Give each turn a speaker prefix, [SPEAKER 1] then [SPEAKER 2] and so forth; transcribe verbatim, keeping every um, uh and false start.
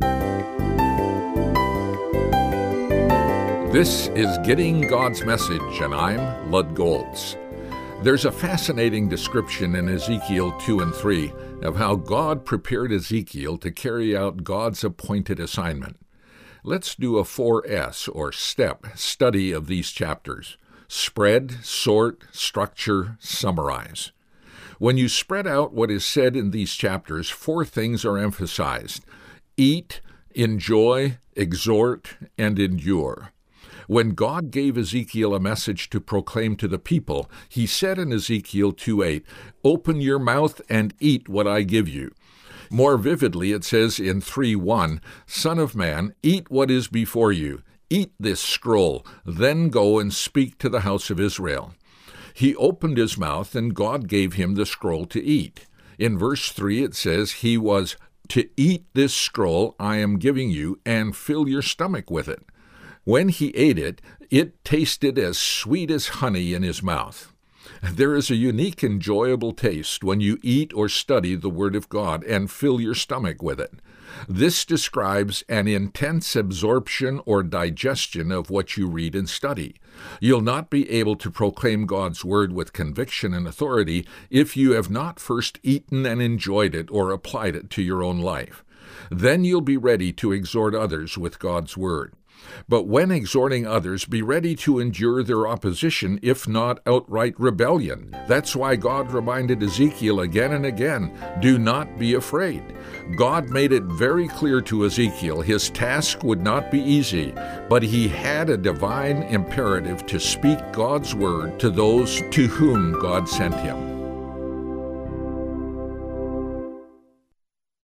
[SPEAKER 1] This is Getting God's Message, and I'm Lud Golds. There's a fascinating description in Ezekiel two and three of how God prepared Ezekiel to carry out God's appointed assignment. Let's do a four S, or STEP, study of these chapters. Spread, sort, structure, summarize. When you spread out what is said in these chapters, four things are emphasized: eat, enjoy, exhort, and endure. When God gave Ezekiel a message to proclaim to the people, he said in Ezekiel two eight, "Open your mouth and eat what I give you." More vividly, it says in three one, "Son of man, eat what is before you. Eat this scroll, then go and speak to the house of Israel." He opened his mouth, and God gave him the scroll to eat. In verse three, it says he was to eat this scroll I am giving you and fill your stomach with it. When he ate it, it tasted as sweet as honey in his mouth. There is a unique, enjoyable taste when you eat or study the Word of God and fill your stomach with it. This describes an intense absorption or digestion of what you read and study. You'll not be able to proclaim God's Word with conviction and authority if you have not first eaten and enjoyed it or applied it to your own life. Then you'll be ready to exhort others with God's Word. But when exhorting others, be ready to endure their opposition, if not outright rebellion. That's why God reminded Ezekiel again and again, do not be afraid. God made it very clear to Ezekiel his task would not be easy, but he had a divine imperative to speak God's word to those to whom God sent him.